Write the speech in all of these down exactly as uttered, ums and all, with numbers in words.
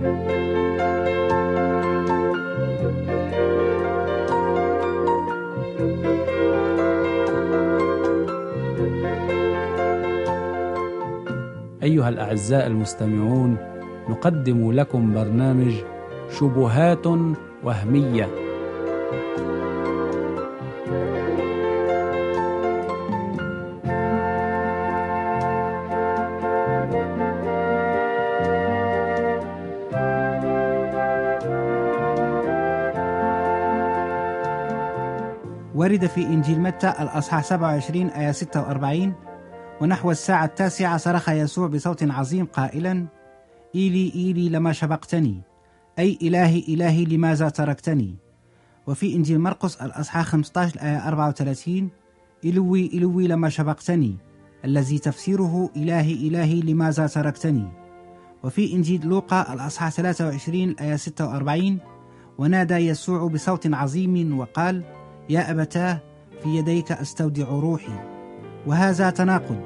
أيها الأعزاء المستمعون، نقدم لكم برنامج شبهات وهمية. ورد في إنجيل متى الأصحاح سبعة وعشرين آية ستة وأربعين: ونحو الساعة التاسعة صرخ يسوع بصوت عظيم قائلا: إيلي إيلي لما شبقتني، أي إلهي إلهي لماذا تركتني. وفي إنجيل مرقس الأصحاح خمسة عشر آية أربعة وثلاثين: إلوي إلوي لما شبقتني، الذي تفسيره إلهي إلهي لماذا تركتني. وفي إنجيل لوقا الأصحاح ثلاثة وعشرين آية ستة وأربعين: ونادى يسوع بصوت عظيم وقال: يا أبتاه، في يديك أستودع روحي. وهذا تناقض.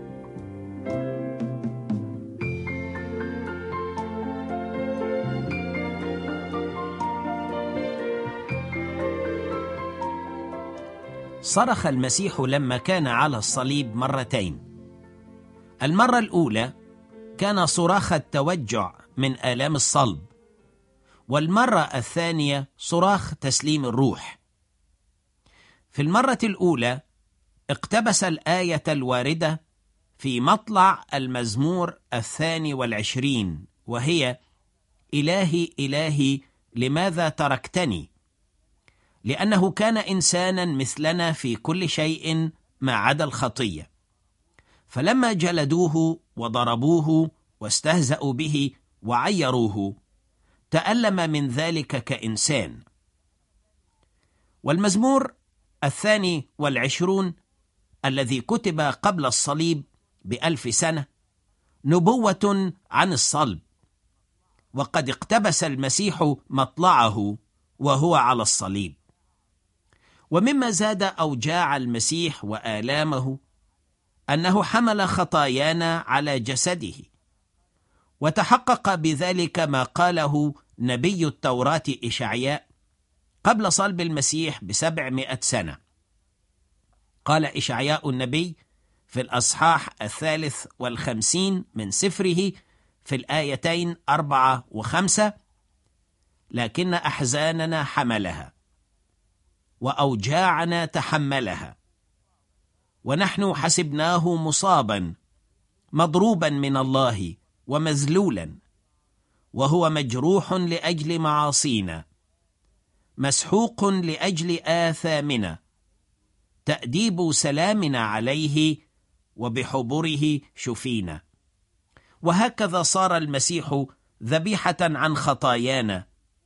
صرخ المسيح لما كان على الصليب مرتين. المرة الأولى كان صراخ التوجع من آلام الصلب، والمرة الثانية صراخ تسليم الروح. في المرة الأولى اقتبس الآية الواردة في مطلع المزمور الثاني والعشرين، وهي: إلهي إلهي لماذا تركتني؟ لأنه كان إنسانا مثلنا في كل شيء ما عدا الخطية. فلما جلدوه وضربوه واستهزأوا به وعيروه، تألم من ذلك كإنسان. والمزمور الثاني والعشرون الذي كتب قبل الصليب بألف سنة نبوة عن الصلب، وقد اقتبس المسيح مطلعه وهو على الصليب. ومما زاد أوجاع المسيح وآلامه أنه حمل خطايانا على جسده، وتحقق بذلك ما قاله نبي التوراة إشعياء قبل صلب المسيح بسبعمائة سنة. قال إشعياء النبي في الأصحاح الثالث والخمسين من سفره في الآيتين أربعة وخمسة: لكن أحزاننا حملها وأوجاعنا تحملها، ونحن حسبناه مصابا مضروبا من الله ومذلولا، وهو مجروح لأجل معاصينا، مسحوق لأجل آثامنا، تأديب سلامنا عليه، وبحبره شفينا. وهكذا صار المسيح ذبيحة عن خطايانا.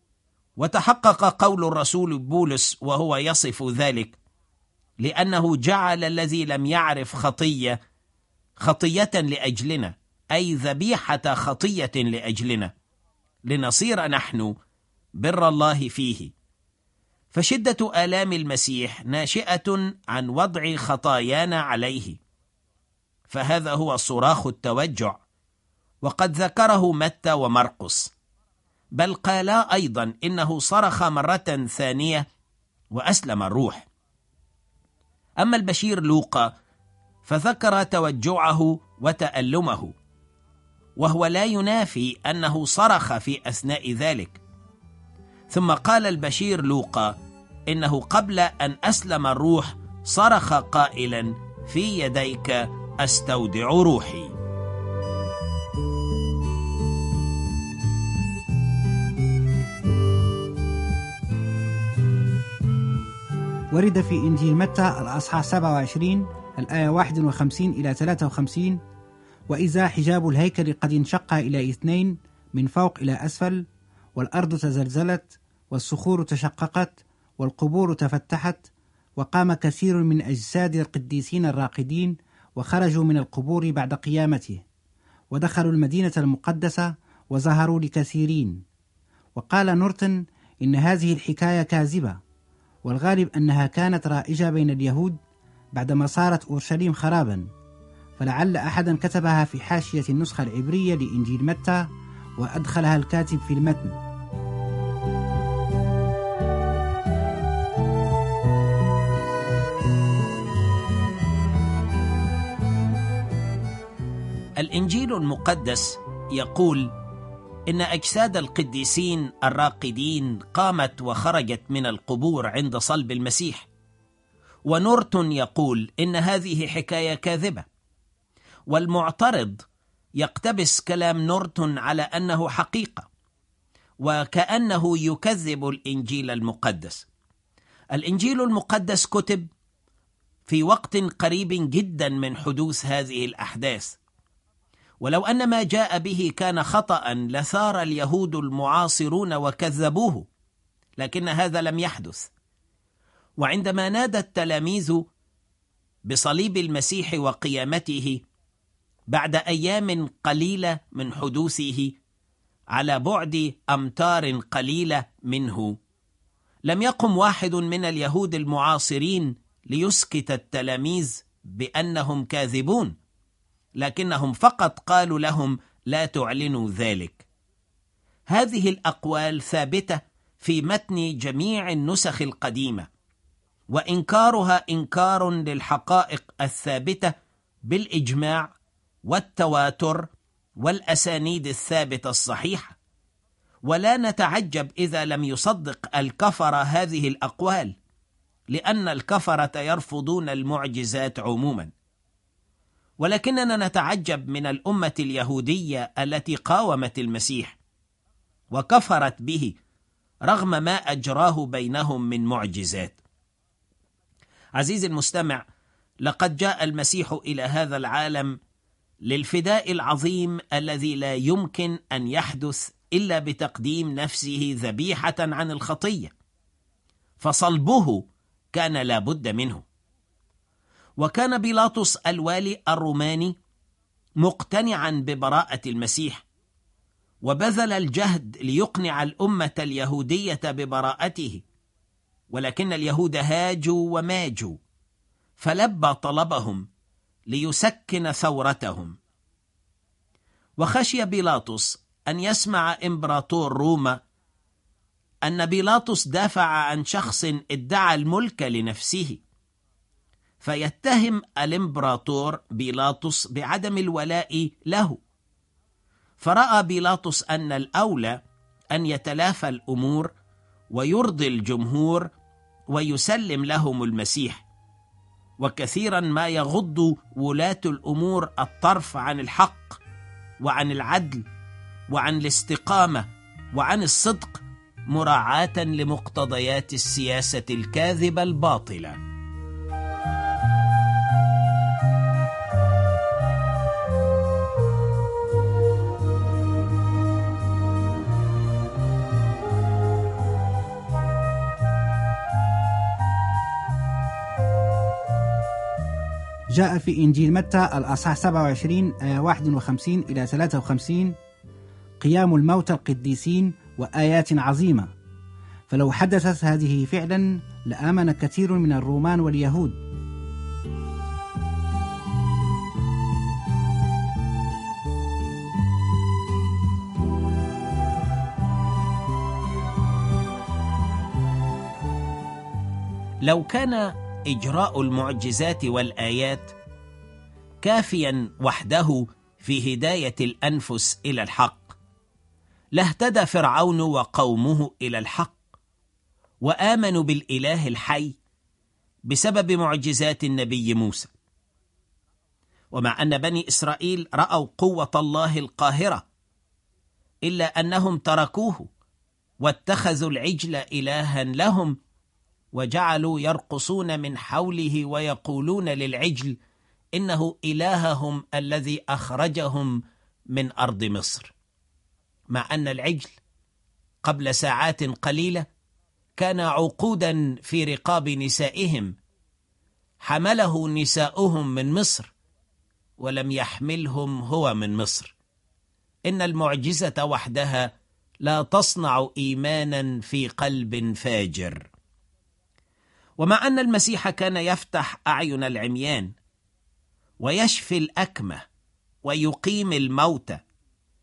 وتحقق قول الرسول بولس وهو يصف ذلك: لأنه جعل الذي لم يعرف خطية خطية لأجلنا، أي ذبيحة خطية لأجلنا، لنصير نحن بر الله فيه. فشدة آلام المسيح ناشئة عن وضع خطايانا عليه، فهذا هو صراخ التوجع، وقد ذكره متى ومرقس، بل قالا أيضا إنه صرخ مرة ثانية وأسلم الروح. أما البشير لوقا فذكر توجعه وتألمه، وهو لا ينافي أنه صرخ في أثناء ذلك. ثم قال البشير لوقا إنه قبل أن أسلم الروح صرخ قائلا: في يديك أستودع روحي. ورد في إنجيل متى الأصحاح سبعة وعشرين الآية واحد وخمسين إلى ثلاثة وخمسين: وإذا حجاب الهيكل قد انشق إلى اثنين من فوق إلى أسفل، والأرض تزلزلت، والصخور تشققت، والقبور تفتحت، وقام كثير من أجساد القديسين الراقدين وخرجوا من القبور بعد قيامته، ودخلوا المدينة المقدسة وظهروا لكثيرين. وقال نورتن إن هذه الحكاية كاذبة، والغالب أنها كانت رائجة بين اليهود بعدما صارت أورشليم خرابا، فلعل أحدا كتبها في حاشية النسخة العبرية لإنجيل متى وأدخلها الكاتب في المتن. الإنجيل المقدس يقول إن أجساد القديسين الراقدين قامت وخرجت من القبور عند صلب المسيح، ونورتون يقول إن هذه حكاية كاذبة، والمعترض يقتبس كلام نورتون على أنه حقيقة، وكأنه يكذب الإنجيل المقدس. الإنجيل المقدس كتب في وقت قريب جدا من حدوث هذه الأحداث، ولو أن ما جاء به كان خطأ لثار اليهود المعاصرون وكذبوه، لكن هذا لم يحدث. وعندما نادى التلاميذ بصليب المسيح وقيامته بعد أيام قليلة من حدوثه على بعد أمتار قليلة منه، لم يقم واحد من اليهود المعاصرين ليسكت التلاميذ بأنهم كاذبون، لكنهم فقط قالوا لهم لا تعلنوا ذلك. هذه الأقوال ثابتة في متن جميع النسخ القديمة، وإنكارها إنكار للحقائق الثابتة بالإجماع والتواتر والأسانيد الثابتة الصحيحة. ولا نتعجب إذا لم يصدق الكفرة هذه الأقوال، لأن الكفرة يرفضون المعجزات عموما. ولكننا نتعجب من الأمة اليهودية التي قاومت المسيح وكفرت به رغم ما أجراه بينهم من معجزات. عزيزي المستمع، لقد جاء المسيح إلى هذا العالم للفداء العظيم الذي لا يمكن أن يحدث إلا بتقديم نفسه ذبيحة عن الخطية، فصلبه كان لا بد منه. وكان بيلاطس الوالي الروماني مقتنعا ببراءة المسيح، وبذل الجهد ليقنع الأمة اليهودية ببراءته، ولكن اليهود هاجوا وماجوا، فلبى طلبهم ليسكن ثورتهم. وخشي بيلاطس أن يسمع إمبراطور روما أن بيلاطس دافع عن شخص ادعى الملك لنفسه، فيتهم الإمبراطور بيلاطس بعدم الولاء له. فرأى بيلاطس أن الأولى أن يتلافى الأمور ويرضي الجمهور ويسلم لهم المسيح. وكثيرا ما يغض ولاة الأمور الطرف عن الحق وعن العدل وعن الاستقامة وعن الصدق، مراعاة لمقتضيات السياسة الكاذبة الباطلة. جاء في إنجيل متى الأصحاح سبعة وعشرين آية واحد وخمسين إلى ثلاثة وخمسين قيام الموتى القديسين وآيات عظيمة، فلو حدثت هذه فعلا لآمن كثير من الرومان واليهود. لو كان إجراء المعجزات والآيات كافيا وحده في هداية الأنفس إلى الحق، لاهتدى فرعون وقومه إلى الحق وآمنوا بالإله الحي بسبب معجزات النبي موسى. ومع أن بني إسرائيل رأوا قوة الله القاهرة، إلا أنهم تركوه واتخذوا العجل إلها لهم، وجعلوا يرقصون من حوله ويقولون للعجل إنه إلههم الذي أخرجهم من أرض مصر، مع أن العجل قبل ساعات قليلة كان عقودا في رقاب نسائهم، حمله نساؤهم من مصر ولم يحملهم هو من مصر. إن المعجزة وحدها لا تصنع إيمانا في قلب فاجر. ومع أن المسيح كان يفتح أعين العميان ويشفي الأكمة ويقيم الموتى،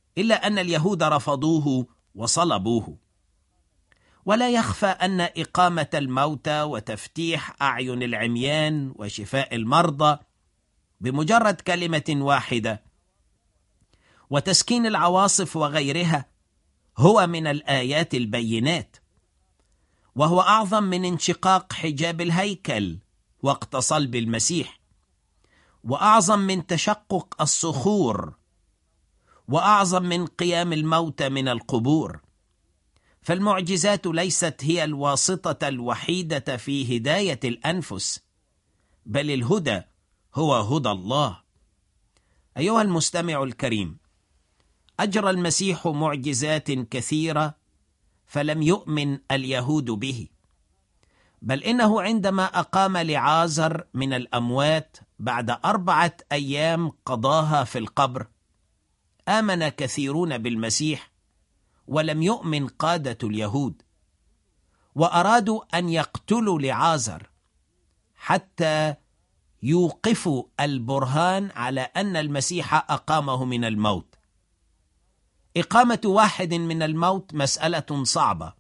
إلا أن اليهود رفضوه وصلبوه. ولا يخفى أن إقامة الموتى وتفتيح أعين العميان وشفاء المرضى بمجرد كلمة واحدة وتسكين العواصف وغيرها هو من الآيات البينات، وهو أعظم من انشقاق حجاب الهيكل وقت صلب المسيح، وأعظم من تشقق الصخور، وأعظم من قيام الموتى من القبور. فالمعجزات ليست هي الواسطة الوحيدة في هداية الأنفس، بل الهدى هو هدى الله. أيها المستمع الكريم، أجرى المسيح معجزات كثيرة فلم يؤمن اليهود به، بل إنه عندما أقام لعازر من الأموات بعد أربعة أيام قضاها في القبر، آمن كثيرون بالمسيح ولم يؤمن قادة اليهود، وأرادوا أن يقتلوا لعازر حتى يوقفوا البرهان على أن المسيح أقامه من الموت. إقامة واحد من الموت مسألة صعبة،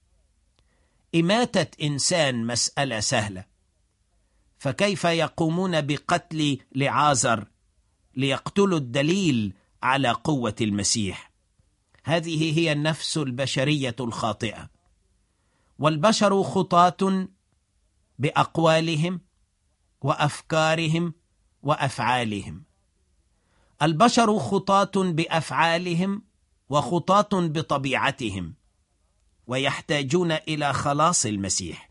إماتة إنسان مسألة سهلة، فكيف يقومون بقتل لعازر ليقتلوا الدليل على قوة المسيح؟ هذه هي النفس البشرية الخاطئة، والبشر خطاة بأقوالهم وأفكارهم وأفعالهم. البشر خطاة بأفعالهم وخطاة بطبيعتهم، ويحتاجون إلى خلاص المسيح.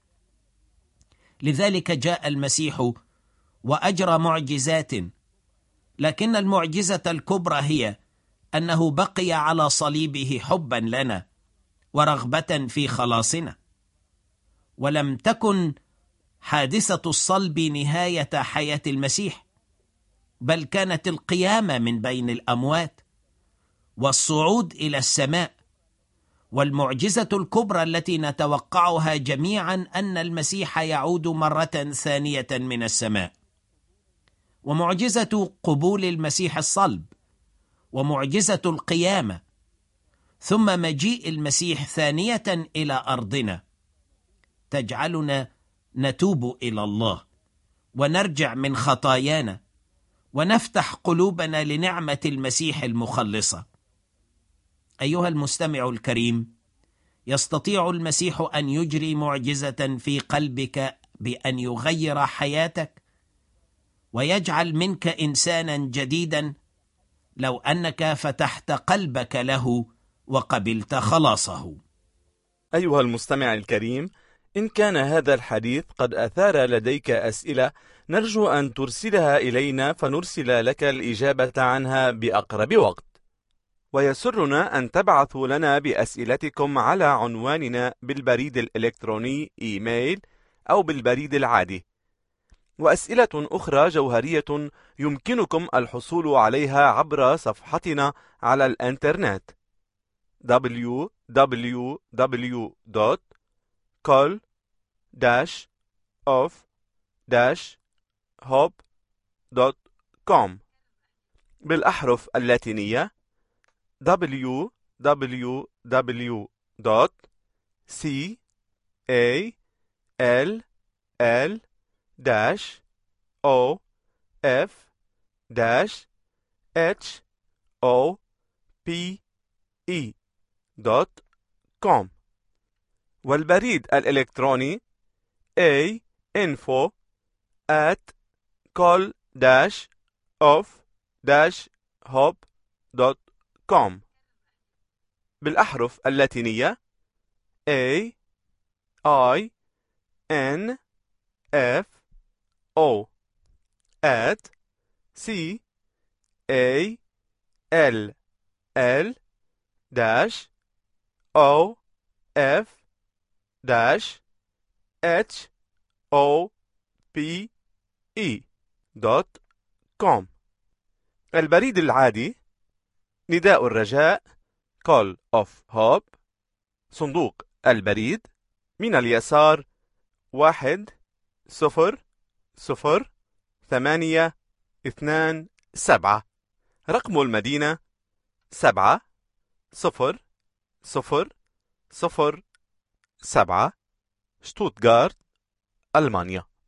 لذلك جاء المسيح وأجرى معجزات، لكن المعجزة الكبرى هي أنه بقي على صليبه حبا لنا ورغبة في خلاصنا. ولم تكن حادثة الصلب نهاية حياة المسيح، بل كانت القيامة من بين الأموات والصعود إلى السماء. والمعجزة الكبرى التي نتوقعها جميعا أن المسيح يعود مرة ثانية من السماء، ومعجزة قبول المسيح الصلب، ومعجزة القيامة، ثم مجيء المسيح ثانية إلى أرضنا تجعلنا نتوب إلى الله ونرجع من خطايانا ونفتح قلوبنا لنعمة المسيح المخلصة. أيها المستمع الكريم، يستطيع المسيح أن يجري معجزة في قلبك بأن يغير حياتك ويجعل منك إنسانا جديدا لو أنك فتحت قلبك له وقبلت خلاصه. أيها المستمع الكريم، إن كان هذا الحديث قد أثار لديك أسئلة، نرجو أن ترسلها إلينا فنرسل لك الإجابة عنها بأقرب وقت. ويسرنا أن تبعثوا لنا بأسئلتكم على عنواننا بالبريد الإلكتروني إيميل أو بالبريد العادي. وأسئلة أخرى جوهرية يمكنكم الحصول عليها عبر صفحتنا على الإنترنت دبليو دبليو دبليو دوت كول داش أوف داش هوب دوت كوم بالأحرف اللاتينية دبليو دبليو دبليو دوت سي إيه إل إل داش أو إف داش إتش أو بي إي دوت كوم، والبريد الإلكتروني A info at call dash of dash hop دوت كوم بالأحرف اللاتينية A I N F O at C A L L dash O F dash H O P E دوت كوم. البريد العادي نداء الرجاء Call of Hope، صندوق البريد من اليسار واحد صفر صفر ثمانية اثنان سبعة، رقم المدينة سبعة صفر صفر صفر سبعة، شتوتغارت، ألمانيا.